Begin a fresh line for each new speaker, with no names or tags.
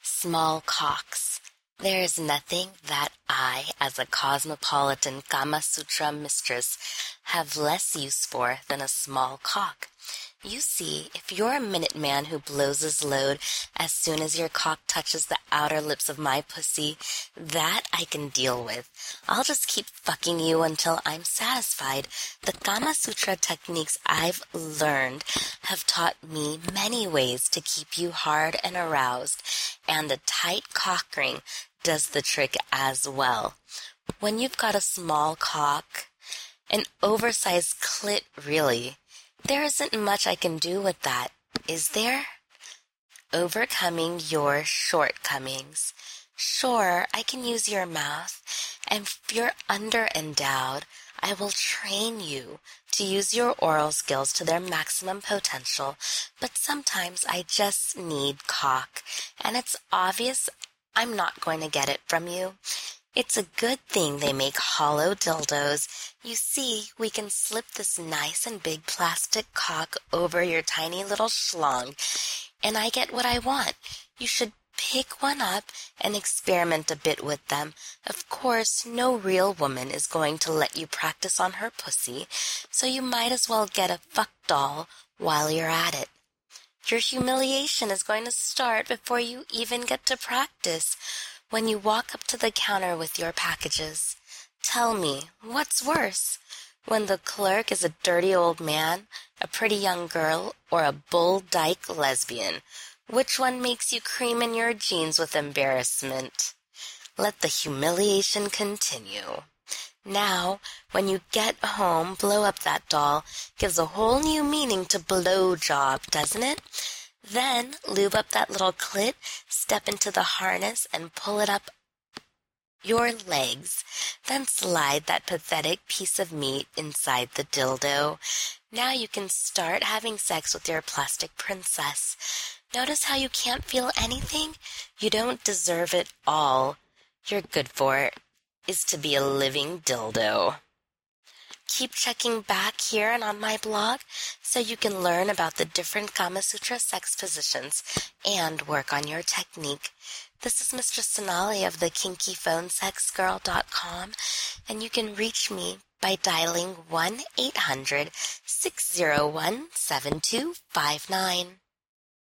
Small cocks. There is nothing that I, as a cosmopolitan Kama Sutra mistress, have less use for than a small cock. You see, if you're a Minuteman who blows his load as soon as your cock touches the outer lips of my pussy, that I can deal with. I'll just keep fucking you until I'm satisfied. The Kama Sutra techniques I've learned have taught me many ways to keep you hard and aroused, and a tight cock ring does the trick as well. When you've got a small cock, an oversized clit really, there isn't much I can do with that, is there? Overcoming your shortcomings. Sure, I can use your mouth, and if you're under-endowed, I will train you to use your oral skills to their maximum potential, but sometimes I just need cock, and it's obvious I'm not going to get it from you. It's a good thing they make hollow dildos. You see, we can slip this nice and big plastic cock over your tiny little schlong, and I get what I want. You should pick one up and experiment a bit with them. Of course, no real woman is going to let you practice on her pussy, so you might as well get a fuck doll while you're at it. Your humiliation is going to start before you even get to practice. When you walk up to the counter with your packages, tell me, what's worse? When the clerk is a dirty old man, a pretty young girl, or a bull dyke lesbian? Which one makes you cream in your jeans with embarrassment? Let the humiliation continue. Now, when you get home, blow up that doll. Gives a whole new meaning to blow job, doesn't it? Then lube up that little clit, step into the harness, and pull it up your legs. Then slide that pathetic piece of meat inside the dildo. Now you can start having sex with your plastic princess. Notice how you can't feel anything? You don't deserve it all. You're good for it is to be a living dildo. Keep checking back here and on my blog so you can learn about the different Kama Sutra sex positions and work on your technique. This is Mistress Sonali of the KinkyPhoneSexGirl.com, and you can reach me by dialing 1-800-601-7259.